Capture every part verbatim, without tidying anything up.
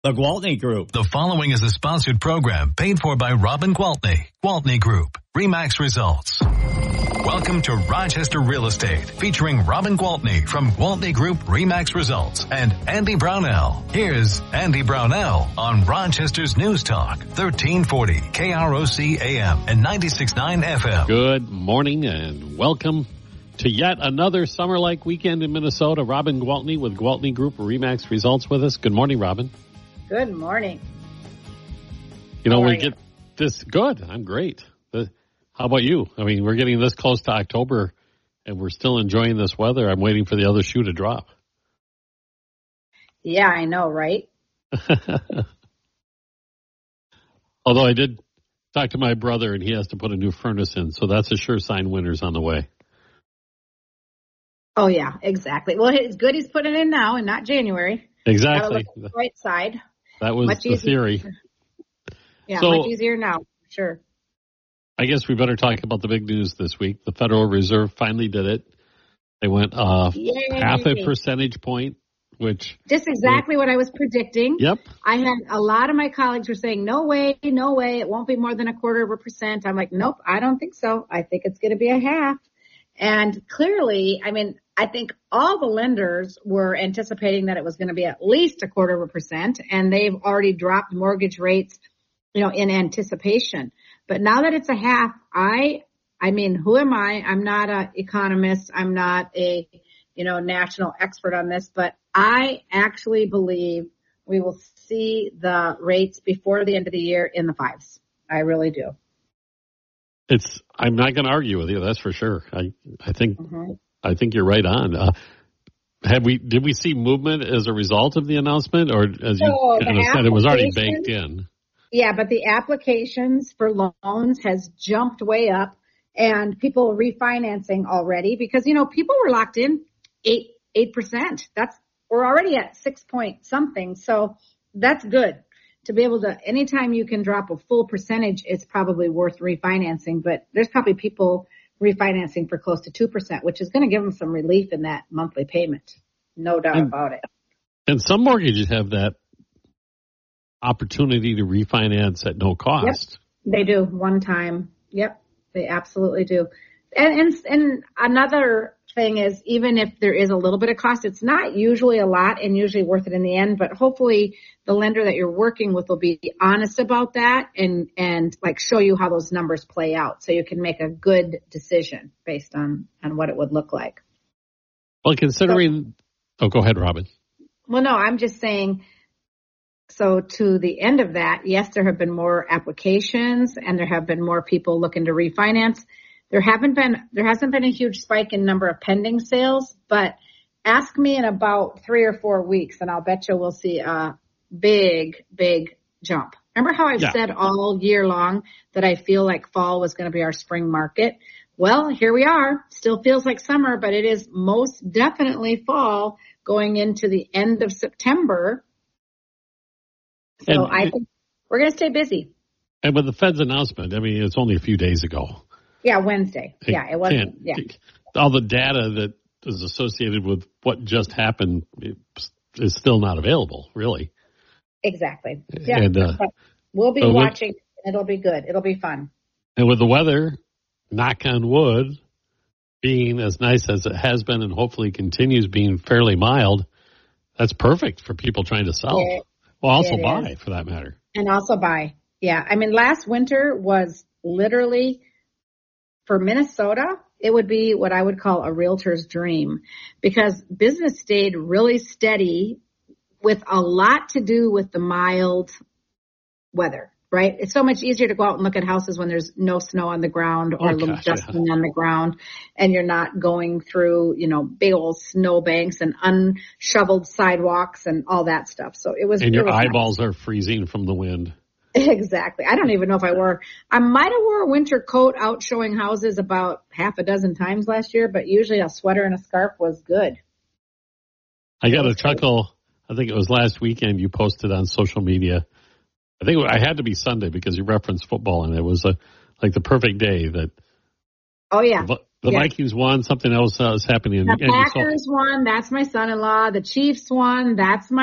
The Gwaltney Group. The following is a sponsored program paid for by Robin Gwaltney. Gwaltney Group. RE/MAX results. Welcome to Rochester Real Estate, featuring Robin Gwaltney from Gwaltney Group RE/MAX Results and Andy Brownell. Here's Andy Brownell on Rochester's News Talk, thirteen forty K R O C A M and ninety-six point nine F M. Good morning and welcome to yet another summer-like weekend in Minnesota. Robin Gwaltney with Gwaltney Group RE/MAX Results with us. Good morning, Robin. Good morning. You know, How we are you? get this good. I'm great. The, how about you? I mean, we're getting this close to October, and we're still enjoying this weather. I'm waiting for the other shoe to drop. Yeah, I know, right? Although I did talk to my brother, and he has to put a new furnace in, so that's a sure sign winter's on the way. Oh, yeah, exactly. Well, it's good he's putting it in now and not January. Exactly. Gotta look at the right side. That was Much the easier. theory. Yeah, So- much easier now, for sure. I guess we better talk about the big news this week. The Federal Reserve finally did it. They went uh, Yay. half a percentage point, which... Just exactly what I was predicting. Yep. I had a lot of my colleagues were saying, no way, no way, it won't be more than a quarter of a percent. I'm like, nope, I don't think so. I think it's going to be a half. And clearly, I mean, I think all the lenders were anticipating that it was going to be at least a quarter of a percent, and they've already dropped mortgage rates, you know, in anticipation. But now that it's a half, I, I mean, who am I? I'm not an economist. I'm not a, you know, national expert on this, but I actually believe we will see the rates before the end of the year in the fives. I really do. It's. I'm not going to argue with you. That's for sure. I. I think. Mm-hmm. I think you're right on. Uh, have we? Did we see movement as a result of the announcement, or as you So kind of the said, it was already application- baked in? Yeah, but the applications for loans has jumped way up, and people refinancing already because, you know, people were locked in eight, eight percent. That's, we're already at six point something. So that's good to be able to, anytime you can drop a full percentage, it's probably worth refinancing, but there's probably people refinancing for close to two percent, which is going to give them some relief in that monthly payment. No doubt And- about it. And some mortgages have that opportunity to refinance at no cost. Yep, they do one time. Yep, they absolutely do. And, and and another thing is, even if there is a little bit of cost, it's not usually a lot and usually worth it in the end. But hopefully, the lender that you're working with will be honest about that and and like show you how those numbers play out, so you can make a good decision based on on what it would look like. Well, considering, so, oh, go ahead, Robin. Well, no, I'm just saying. So to the end of that, yes, there have been more applications and there have been more people looking to refinance. There haven't been, there hasn't been a huge spike in number of pending sales, but ask me in about three or four weeks and I'll bet you we'll see a big, big jump. Remember how I've Yeah. said all year long that I feel like fall was going to be our spring market? Well, here we are. Still feels like summer, but it is most definitely fall going into the end of September. So And- I think we're going to stay busy. And with the Fed's announcement, I mean, it's only a few days ago. Yeah, Wednesday. Yeah, it wasn't. Yeah, All the data that is associated with what just happened is still not available, really. exactly. Yeah, And, uh, but we'll be so with- watching. It'll be good. It'll be fun. And with the weather, knock on wood, being as nice as it has been and hopefully continues being fairly mild, that's perfect for people trying to sell. It- well, also it buy, is. for that matter. And also buy. Yeah, I mean, last winter was literally, for Minnesota, it would be what I would call a realtor's dream because business stayed really steady with a lot to do with the mild weather, right? It's so much easier to go out and look at houses when there's no snow on the ground or Oh, a little gosh, dusting on the ground and you're not going through, you know, big old snow banks and unshoveled sidewalks and all that stuff. So it was, And your it was nice. eyeballs are freezing from the wind. Exactly. I don't even know if I wore, I might have wore a winter coat out showing houses about half a dozen times last year, but usually a sweater and a scarf was good. I got a chuckle. I think it was last weekend you posted on social media. I think I had to be Sunday because you referenced football, and it was a, like the perfect day that Oh yeah. the, the Yeah. Vikings won. Something else uh, was happening. The and you saw- Packers won. That's my son-in-law. The Chiefs won. That's my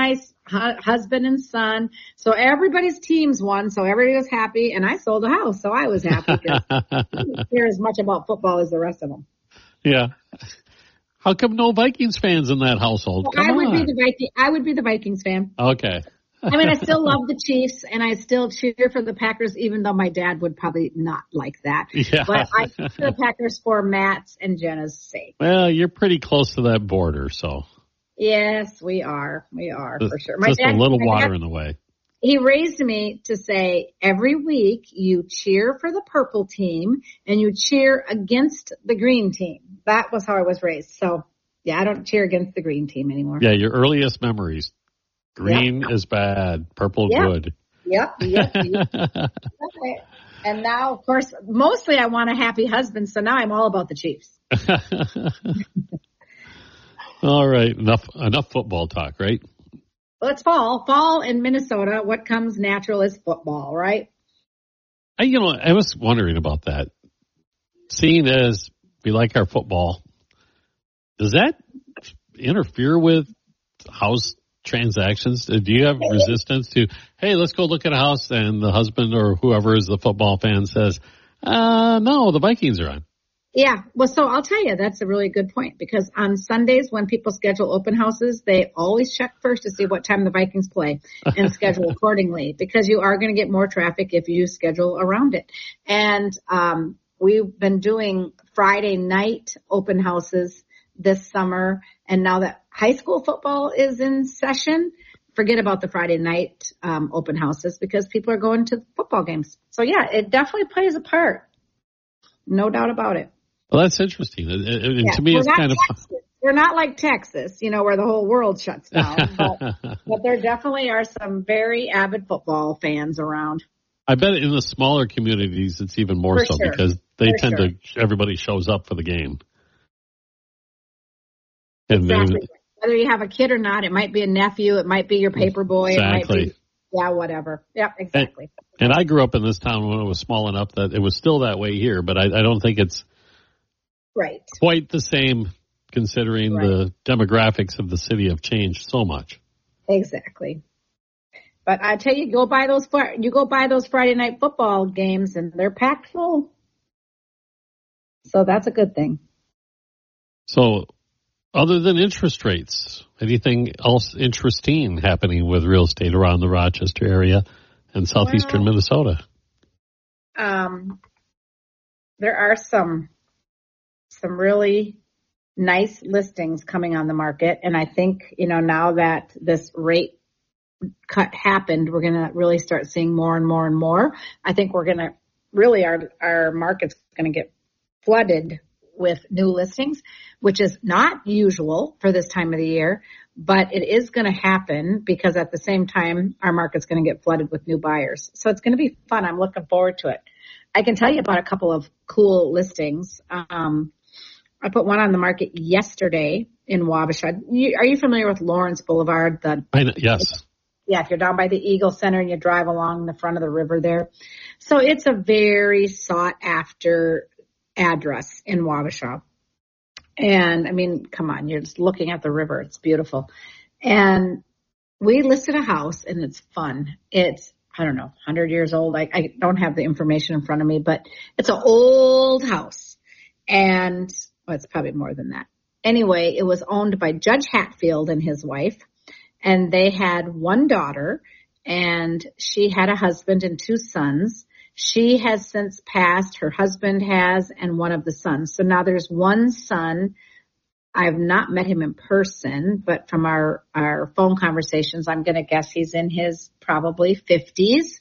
hu- husband and son. So everybody's teams won. So everybody was happy, and I sold a house. So I was happy because I didn't care as much about football as the rest of them. Yeah. How come no Vikings fans in that household? Well, Come I would on. be the Viking. I would be the Vikings fan. Okay. I mean, I still love the Chiefs, and I still cheer for the Packers, even though my dad would probably not like that. Yeah. But I cheer for the Packers for Matt's and Jenna's sake. Well, you're pretty close to that border, so. Yes, we are. We are, Just, for sure. My just dad, a little my water dad, in the way. He raised me to say every week you cheer for the purple team and you cheer against the green team. That was how I was raised. So, yeah, I don't cheer against the green team anymore. Yeah, your earliest memories. Green Yep. is bad, purple Yep. good. Yep, yep, yep. Okay. And now, of course, mostly I want a happy husband, so now I'm all about the Chiefs. All right, enough enough football talk, right? Well, it's fall. Fall in Minnesota, what comes natural is football, right? I, you know, I was wondering about that. Seeing as we like our football, does that interfere with house transactions? Do you have resistance to, hey, let's go look at a house, and the husband or whoever is the football fan says, uh, no, the Vikings are on. Yeah. Well, so I'll tell you, that's a really good point, because on Sundays when people schedule open houses, they always check first to see what time the Vikings play and schedule accordingly, because you are going to get more traffic if you schedule around it. And, um, we've been doing Friday night open houses this summer. And now that high school football is in session, forget about the Friday night um, open houses, because people are going to football games. So, yeah, it definitely plays a part. No doubt about it. Well, that's interesting. And, and Yeah, to me, we're it's not kind of... Texas. We're not like Texas, you know, where the whole world shuts down. But, but there definitely are some very avid football fans around. I bet in the smaller communities it's even more For so sure. because they For tend sure. to, everybody shows up for the game. And Exactly. they, Whether you have a kid or not, it might be a nephew, it might be your paper boy, it might Exactly. be, yeah, whatever. Yep, exactly. and I grew up in this town when it was small enough that it was still that way here, but I, I don't think it's Right. quite the same considering Right. the demographics of the city have changed so much. Exactly. But I tell you, go buy those Fri- you go buy those Friday night football games, and they're packed full. So that's a good thing. So other than interest rates, anything else interesting happening with real estate around the Rochester area and southeastern Well, Minnesota? Um, there are some some really nice listings coming on the market, and I think, you know, now that this rate cut happened, we're going to really start seeing more and more and more. I think we're going to really, our, our market's going to get flooded with new listings, which is not usual for this time of the year, but it is going to happen because at the same time, our market's going to get flooded with new buyers. So it's going to be fun. I'm looking forward to it. I can tell you about a couple of cool listings. Um, I put one on the market yesterday in Wabasha. You, are you familiar with Lawrence Boulevard? The I know, yes. Yeah, if you're down by the Eagle Center and you drive along the front of the river there. So it's a very sought after address in Wabasha. And I mean, come on, you're just looking at the river. It's beautiful. And we listed a house, and it's fun. It's, I don't know, one hundred years old. I, I don't have the information in front of me, but it's an old house. And well, it's probably more than that. Anyway, it was owned by Judge Hatfield and his wife. And they had one daughter, and she had a husband and two sons. She has since passed. Her husband has, and one of the sons. So now there's one son. I've not met him in person, but from our, our phone conversations, I'm going to guess he's in his probably fifties.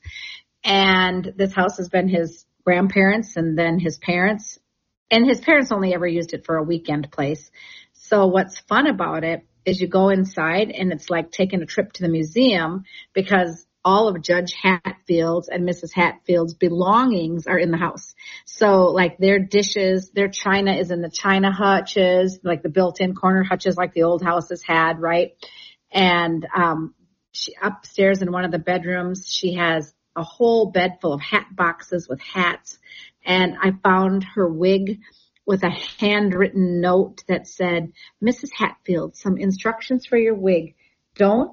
And this house has been his grandparents and then his parents. And his parents only ever used it for a weekend place. So what's fun about it is you go inside, and it's like taking a trip to the museum, because all of Judge Hatfield's and Missus Hatfield's belongings are in the house. So like their dishes, their china is in the china hutches, like the built-in corner hutches like the old houses had, right? And um she upstairs in one of the bedrooms, she has a whole bed full of hat boxes with hats. And I found her wig with a handwritten note that said, Missus Hatfield, some instructions for your wig. Don't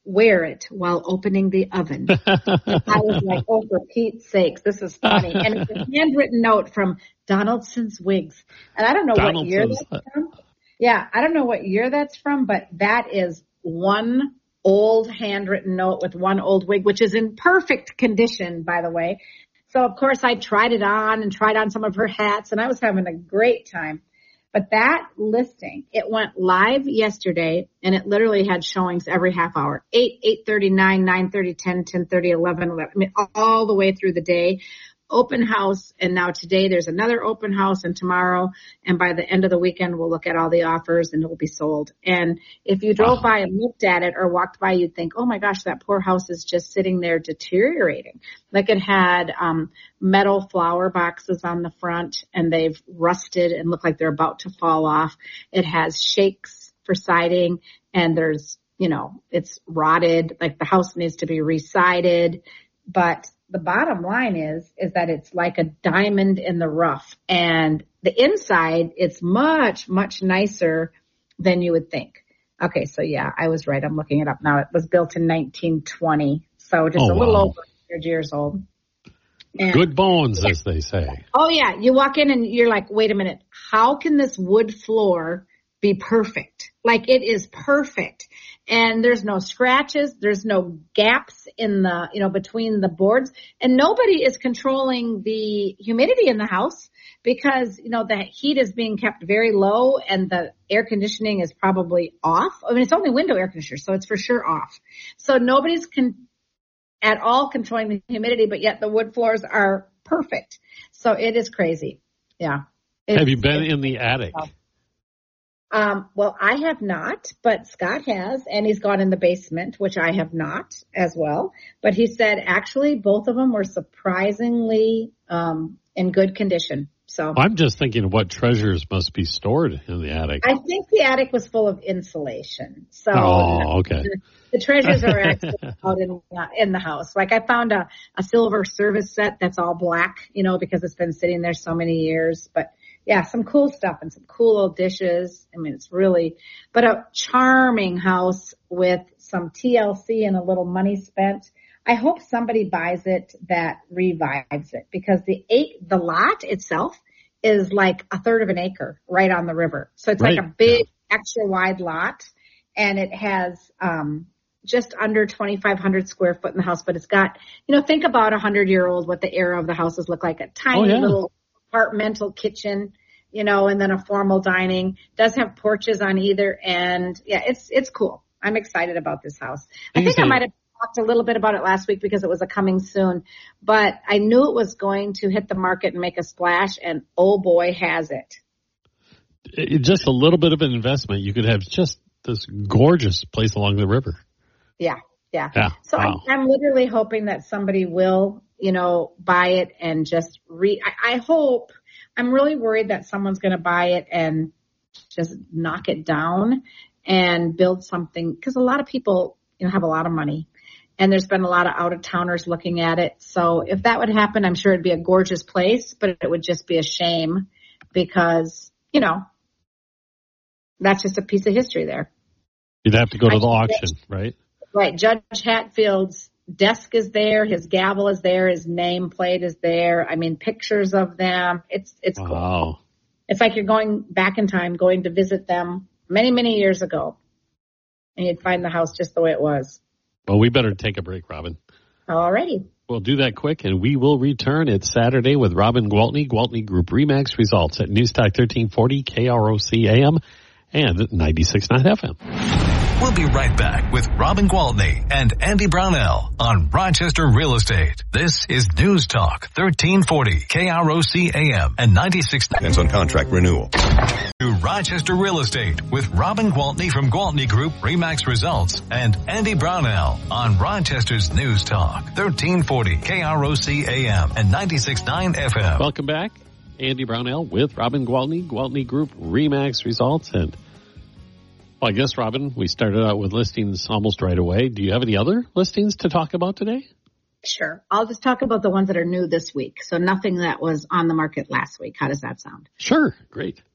wear it while opening the oven. I was like, oh, for Pete's sakes, this is funny. And it's a handwritten note from Donaldson's Wigs. And I don't know what year that's from. Yeah, I don't know what year that's from, but that is one old handwritten note with one old wig, which is in perfect condition, by the way. So, of course, I tried it on and tried on some of her hats, and I was having a great time. But that listing, it went live yesterday, and it literally had showings every half hour. eight, eight thirty, nine, nine thirty, ten, ten thirty, eleven, eleven. I mean, all the way through the day. Open house, and now today there's another open house, and tomorrow, and by the end of the weekend, we'll look at all the offers, and it will be sold. And if you drove by and looked at it or walked by, you'd think, oh, my gosh, that poor house is just sitting there deteriorating. Like it had um metal flower boxes on the front, and they've rusted and look like they're about to fall off. It has shakes for siding, and there's, you know, it's rotted, like the house needs to be re-sided. But the bottom line is, is that it's like a diamond in the rough. And the inside, it's much, much nicer than you would think. Okay, so yeah, I was right. I'm looking it up now. It was built in nineteen twenty, so just oh, a little wow. over one hundred years old. And, good bones, yeah. as they say. Oh, yeah. You walk in and you're like, wait a minute. How can this wood floor be perfect? Like, it is perfect. And there's no scratches. There's no gaps in the, you know, between the boards. And nobody is controlling the humidity in the house because, you know, the heat is being kept very low and the air conditioning is probably off. I mean, it's only window air conditioner, so it's for sure off. So nobody's con- at all controlling the humidity, but yet the wood floors are perfect. So it is crazy. Yeah. It's, Have you been in the attic? Um, well, I have not, but Scott has, and he's gone in the basement, which I have not as well. But he said actually both of them were surprisingly um, in good condition. So I'm just thinking of what treasures must be stored in the attic. I think the attic was full of insulation. So oh, okay. The, the treasures are actually out in, uh, in the house. Like I found a, a silver service set that's all black, you know, because it's been sitting there so many years. But yeah, some cool stuff and some cool old dishes. I mean, it's really, but a charming house with some T L C and a little money spent. I hope somebody buys it that revives it because the eight, the lot itself is like a third of an acre right on the river. So it's right. like a big extra wide lot and it has, um, just under twenty-five hundred square foot in the house, but it's got, you know, think about a hundred year old, what the era of the houses look like, a tiny oh, yeah. little apartmental kitchen, you know, and then a formal dining. Does have porches on either end. Yeah, it's it's cool. I'm excited about this house. I think I might have talked a little bit about it last week because it was a coming soon, but I knew it was going to hit the market and make a splash, and oh boy, has it. it just a little bit of an investment. You could have just this gorgeous place along the river. Yeah, yeah. yeah so wow. I'm, I'm literally hoping that somebody will, you know, buy it and just re. I, I hope. I'm really worried that someone's going to buy it and just knock it down and build something because a lot of people, you know, have a lot of money and there's been a lot of out of towners looking at it. So if that would happen, I'm sure it'd be a gorgeous place, but it would just be a shame because, you know, that's just a piece of history there. You'd have to go to the auction, right? Right. Judge Hatfield's desk is there, his gavel is there, his nameplate is there. I mean, pictures of them. It's it's wow. cool. It's like you're going back in time, going to visit them many, many years ago. And you'd find the house just the way it was. Well, we better take a break, Robin. Alrighty. We'll do that quick, and we will return. It's Saturday with Robin Gwaltney, Gwaltney Group Remax results at News Talk thirteen forty K R O C A M and ninety-six point nine F M. We'll be right back with Robin Gwaltney and Andy Brownell on Rochester Real Estate. This is News Talk thirteen forty K R O C A M and ninety-six point nine. Depends on contract renewal. To Rochester Real Estate with Robin Gwaltney from Gwaltney Group Remax Results and Andy Brownell on Rochester's News Talk thirteen forty K R O C A M and ninety-six point nine F M. Welcome back. Andy Brownell with Robin Gwaltney, Gwaltney Group Remax Results. And well, I guess, Robin, we started out with listings almost right away. Do you have any other listings to talk about today? Sure. I'll just talk about the ones that are new this week. So nothing that was on the market last week. How does that sound? Sure. Great.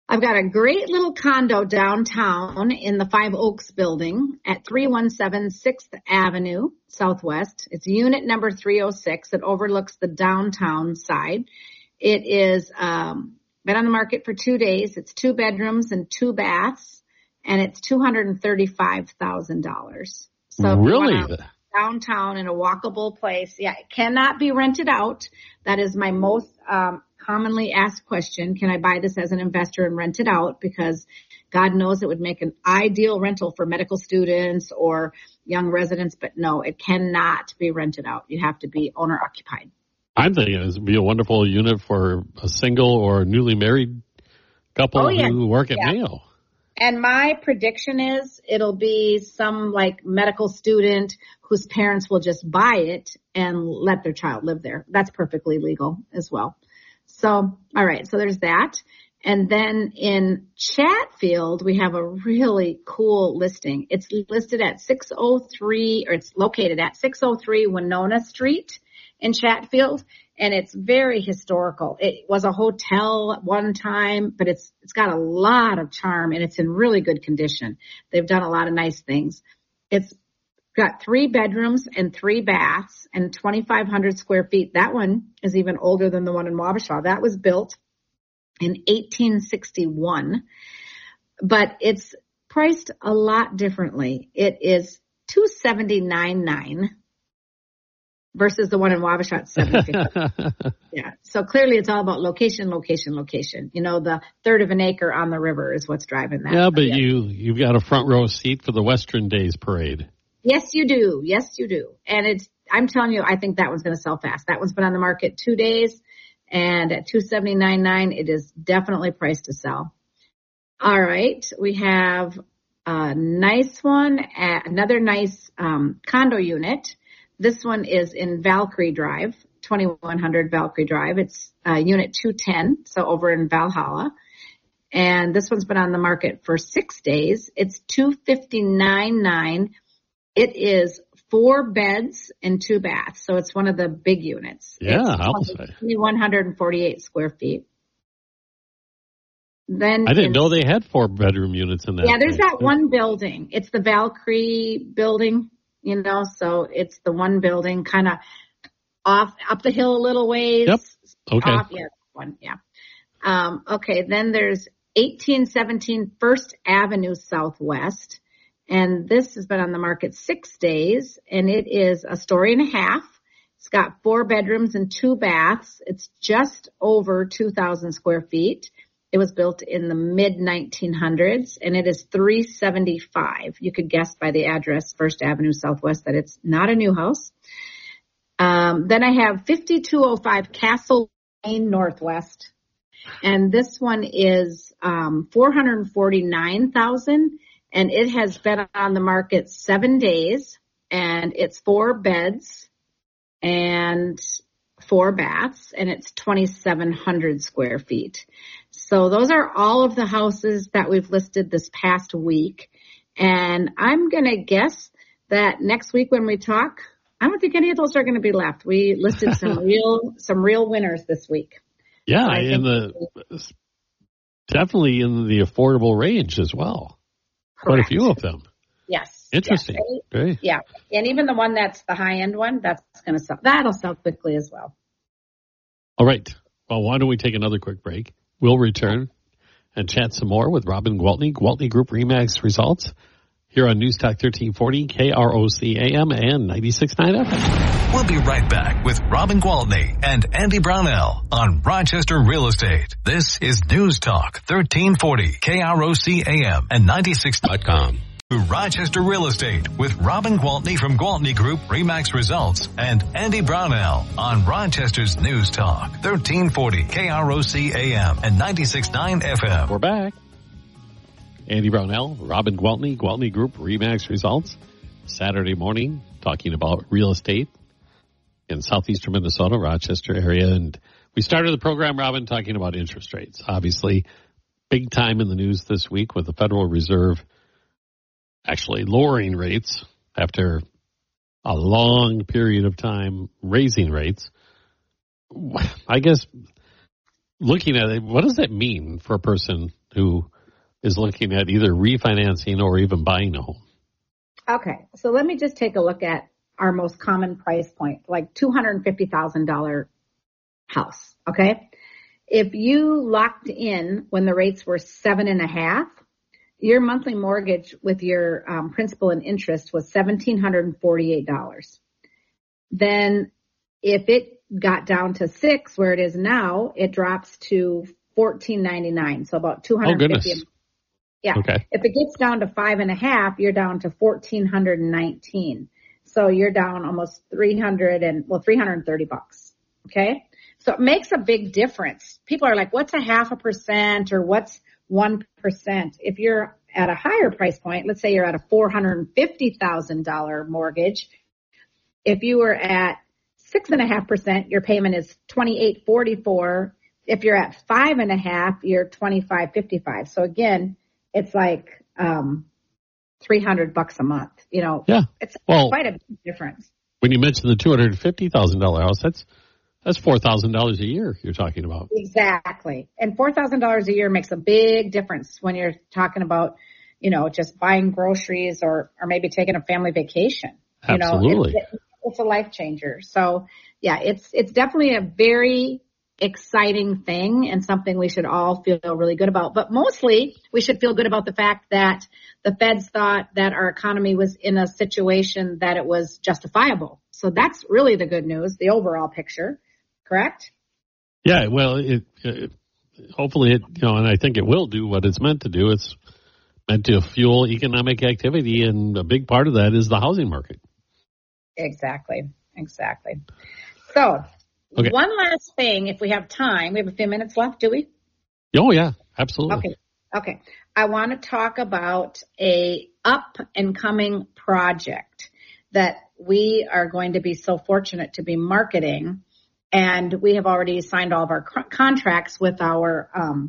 I've got a great little condo downtown in the Five Oaks building at three one seven sixth Avenue Southwest. It's unit number three oh six. It overlooks the downtown side. It is um, been on the market for two days. It's two bedrooms and two baths, and it's two hundred thirty-five thousand dollars. So really? Downtown in a walkable place. Yeah, it cannot be rented out. That is my most um, commonly asked question. Can I buy this as an investor and rent it out? Because God knows it would make an ideal rental for medical students or young residents, but no, it cannot be rented out. You have to be owner occupied. I'm thinking it would be a wonderful unit for a single or newly married couple oh, yeah. who work at yeah. Mayo. And my prediction is it'll be some like medical student whose parents will just buy it and let their child live there. That's perfectly legal as well. So, all right. So there's that. And then in Chatfield, we have a really cool listing. It's listed at six oh three, or it's located at six oh three Winona Street in Chatfield. And it's very historical. It was a hotel at one time, but it's it's got a lot of charm and it's in really good condition. They've done a lot of nice things. It's got three bedrooms and three baths and twenty-five hundred square feet. That one is even older than the one in Wabasha. That was built in eighteen sixty-one, but it's priced a lot differently. It is two hundred seventy-nine thousand nine hundred dollars. Versus the one in Wabasha at seven fifty. Yeah. So clearly it's all about location, location, location. You know, the third of an acre on the river is what's driving that. Yeah, but yeah. you, you've got a front row seat for the Western Days Parade. Yes, you do. Yes, you do. And it's, I'm telling you, I think that one's going to sell fast. That one's been on the market two days and at two hundred seventy-nine thousand nine hundred dollars, it is definitely priced to sell. All right. We have a nice one, another nice um, condo unit. This one is in Valkyrie Drive, twenty-one hundred Valkyrie Drive. It's uh, unit two ten, so over in Valhalla. And this one's been on the market for six days. It's two hundred fifty-nine thousand nine hundred dollars. It is four beds and two baths, so it's one of the big units. Yeah, it's I'll say. one hundred forty-eight square feet. Then I didn't know they had four bedroom units in that. Yeah, there's place. that one building. It's the Valkyrie building. You know, so it's the one building kind of off, up the hill a little ways. Yep. Okay. Off, yeah, one, yeah. Um, okay, then there's eighteen seventeen First Avenue Southwest. And this has been on the market six days, and it is a story and a half. It's got four bedrooms and two baths. It's just over two thousand square feet. It was built in the mid nineteen hundreds, and it is three seventy-five. You could guess by the address, First Avenue Southwest, that it's not a new house. Um, then I have fifty-two oh five Castle Lane Northwest, and this one is um, four hundred forty-nine thousand dollars, and it has been on the market seven days, and it's four beds and four baths, and it's twenty-seven hundred square feet. So those are all of the houses that we've listed this past week. And I'm going to guess that next week when we talk, I don't think any of those are going to be left. We listed some real, some real winners this week. Yeah. So in the, definitely in the affordable range as well. Correct. Quite a few of them. Yes. Interesting. Yes. Great. Yeah. And even the one that's the high end one, that's going to sell. That'll sell quickly as well. All right. Well, why don't we take another quick break? We'll return and chat some more with Robin Gwaltney, Gwaltney Group RE/MAX results here on News Talk thirteen forty, K R O C A M and ninety-six point nine F M. We'll be right back with Robin Gwaltney and Andy Brownell on Rochester Real Estate. This is News Talk thirteen forty, K R O C A M and ninety-six dot com. To Rochester Real Estate with Robin Gwaltney from Gwaltney Group RE/MAX Results and Andy Brownell on Rochester's News Talk thirteen forty K R O C A M and ninety-six point nine F M. We're back. Andy Brownell, Robin Gwaltney, Gwaltney Group RE/MAX Results. Saturday morning, talking about real estate in southeastern Minnesota, Rochester area. And we started the program, Robin, talking about interest rates. Obviously, big time in the news this week with the Federal Reserve actually lowering rates after a long period of time raising rates. I guess looking at it, what does that mean for a person who is looking at either refinancing or even buying a home? Okay, so let me just take a look at our most common price point, like two hundred fifty thousand dollars house, okay? If you locked in when the rates were seven and a half, your monthly mortgage with your um, principal and interest was one thousand seven hundred forty-eight dollars. Then if it got down to six, where it is now, it drops to fourteen ninety-nine, so about two hundred fifty dollars. Oh, goodness. Yeah. Okay. If it gets down to five and a half, you're down to fourteen nineteen. So you're down almost three hundred and well, three hundred thirty bucks. Okay. So it makes a big difference. People are like, what's a half a percent or what's one percent? If you're at a higher price point, let's say you're at a four hundred fifty thousand dollars mortgage. If you were at six and a half percent, your payment is twenty-eight forty-four. If you're at five and a half, you're twenty-five fifty-five. So again, it's like, um, three hundred bucks a month, you know, yeah. It's well, quite a big difference. When you mentioned the two hundred fifty thousand dollars house, that's, that's four thousand dollars a year you're talking about. Exactly. And four thousand dollars a year makes a big difference when you're talking about, you know, just buying groceries or, or maybe taking a family vacation. You Absolutely. know, it's, it's a life changer. So yeah, it's, it's definitely a very exciting thing and something we should all feel really good about. But mostly we should feel good about the fact that the Feds thought that our economy was in a situation that it was justifiable. So that's really the good news, the overall picture, correct? Yeah, well, it, it hopefully it, you know, and I think it will do what it's meant to do. It's meant to fuel economic activity, and a big part of that is the housing market. Exactly, exactly. So okay. One last thing, if we have time, we have a few minutes left, do we? Oh, yeah, absolutely. Okay. Okay. I want to talk about a up and coming project that we are going to be so fortunate to be marketing. And we have already signed all of our c- contracts with our, um,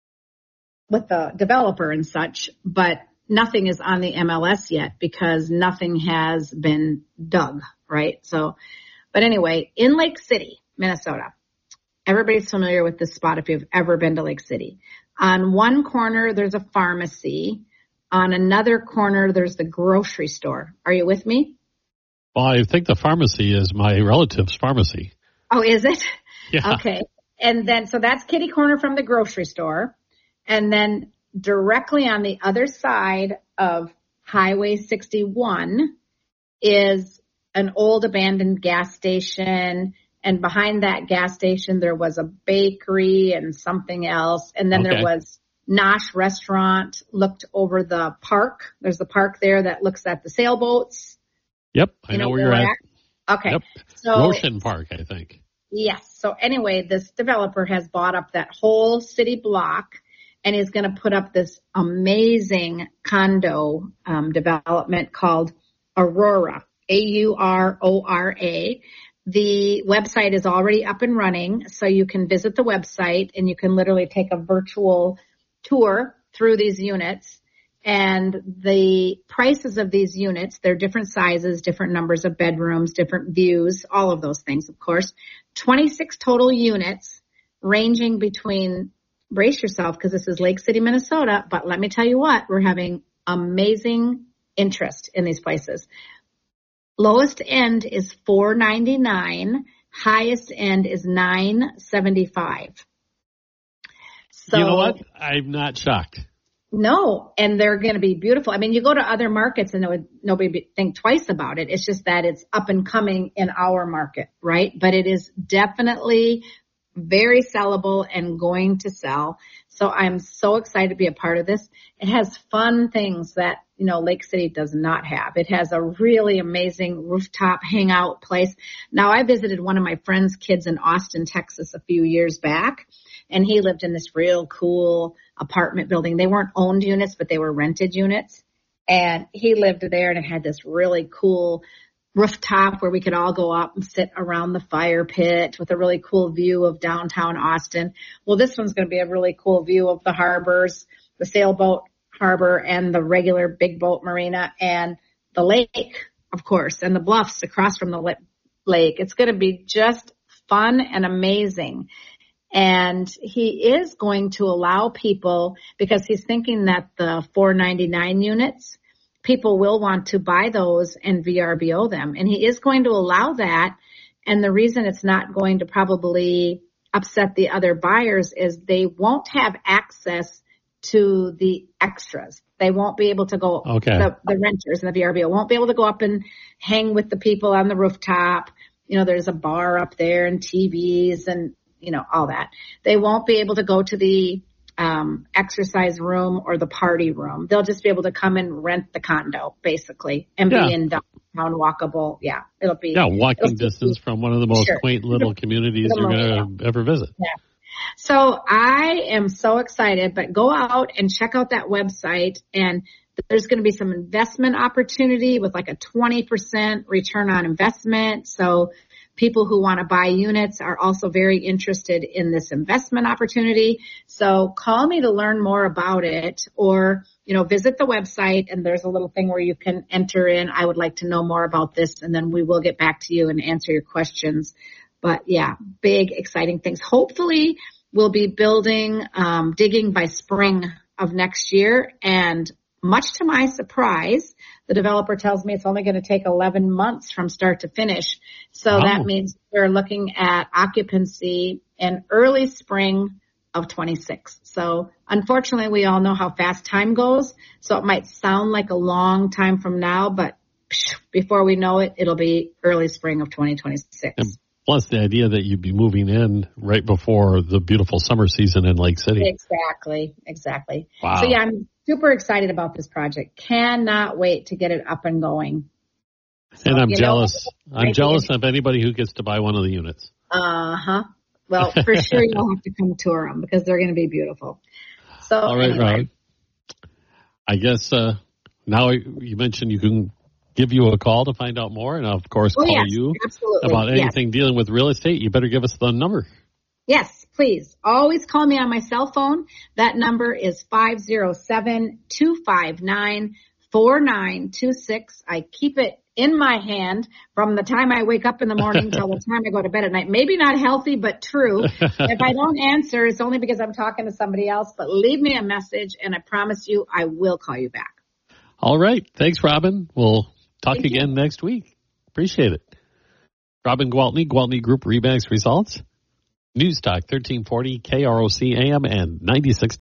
with the developer and such, but nothing is on the M L S yet because nothing has been dug, right? So, but anyway, in Lake City, Minnesota, everybody's familiar with this spot if you've ever been to Lake City. On one corner, there's a pharmacy. On another corner, there's the grocery store. Are you with me? Well, I think the pharmacy is my relative's pharmacy. Oh, is it? Yeah. Okay. And then, so that's kitty corner from the grocery store. And then directly on the other side of Highway sixty-one is an old abandoned gas station. And behind that gas station, there was a bakery and something else. And then okay. there was Nosh Restaurant, looked over the park. There's the park there that looks at the sailboats. Yep, I you know, know where you're at. at. Okay. Yep. So, Ocean Park, I think. Yes. So anyway, this developer has bought up that whole city block and is going to put up this amazing condo um, development called Aurora, A U R O R A. The website is already up and running, so you can visit the website and you can literally take a virtual tour through these units. And the prices of these units, they're different sizes, different numbers of bedrooms, different views, all of those things, of course. twenty-six total units ranging between, brace yourself because this is Lake City, Minnesota, but let me tell you what, we're having amazing interest in these places. Lowest end is four ninety-nine. Highest end is nine seventy-five. So, you know what? I'm not shocked. No, and they're going to be beautiful. I mean, you go to other markets and it would, nobody would think twice about it. It's just that it's up and coming in our market, right? But it is definitely very sellable and going to sell. So I'm so excited to be a part of this. It has fun things that, you know, Lake City does not have. It has a really amazing rooftop hangout place. Now, I visited one of my friend's kids in Austin, Texas a few years back, and he lived in this real cool apartment building. They weren't owned units, but they were rented units. And he lived there and it had this really cool rooftop where we could all go up and sit around the fire pit with a really cool view of downtown Austin. Well, this one's going to be a really cool view of the harbors, the sailboat harbor and the regular big boat marina and the lake, of course, and the bluffs across from the lake. It's going to be just fun and amazing. And he is going to allow people, because he's thinking that the four ninety-nine units, people will want to buy those and V R B O them. And he is going to allow that. And the reason it's not going to probably upset the other buyers is they won't have access to the extras. They won't be able to go, okay. the, the renters and the V R B O won't be able to go up and hang with the people on the rooftop. You know, there's a bar up there and T Vs and, you know, all that. They won't be able to go to the um exercise room or the party room. They'll just be able to come and rent the condo, basically, and yeah. be in downtown walkable. Yeah, it'll be. Yeah, walking distance be, from one of the most sure. quaint little communities you're going to ever visit. Yeah. So I am so excited, but go out and check out that website, and there's going to be some investment opportunity with like a twenty percent return on investment. So people who want to buy units are also very interested in this investment opportunity. So call me to learn more about it, or, you know, visit the website, and there's a little thing where you can enter in, I would like to know more about this, and then we will get back to you and answer your questions. But yeah, big, exciting things. Hopefully we'll be building, um, digging by spring of next year. And much to my surprise, the developer tells me it's only going to take eleven months from start to finish. So wow. that means we're looking at occupancy in early spring of twenty-six. So unfortunately, we all know how fast time goes. So it might sound like a long time from now, but before we know it, it'll be early spring of twenty twenty-six. And plus the idea that you'd be moving in right before the beautiful summer season in Lake City. Exactly, exactly. Wow. So yeah, I'm super excited about this project. Cannot wait to get it up and going. So, and I'm jealous. Know, I'm jealous of anybody who gets to buy one of the units. Uh-huh. Well, for sure you'll have to come tour them because they're going to be beautiful. So all right, anyway. Rob. I guess uh, now you mentioned you can give you a call to find out more, and of course oh, call yes, you absolutely. about anything yes. dealing with real estate. You better give us the number. Yes, please. Always call me on my cell phone. That number is five oh seven, two five nine, four nine two six. I keep it in my hand from the time I wake up in the morning till the time I go to bed at night. Maybe not healthy, but true. If I don't answer, it's only because I'm talking to somebody else, but leave me a message, and I promise you I will call you back. All right. Thanks, Robin. We'll talk Thank again you. next week. Appreciate it. Robin Gwaltney, Gwaltney Group, RE/MAX Results. News Talk thirteen forty K R O C A M and ninety-six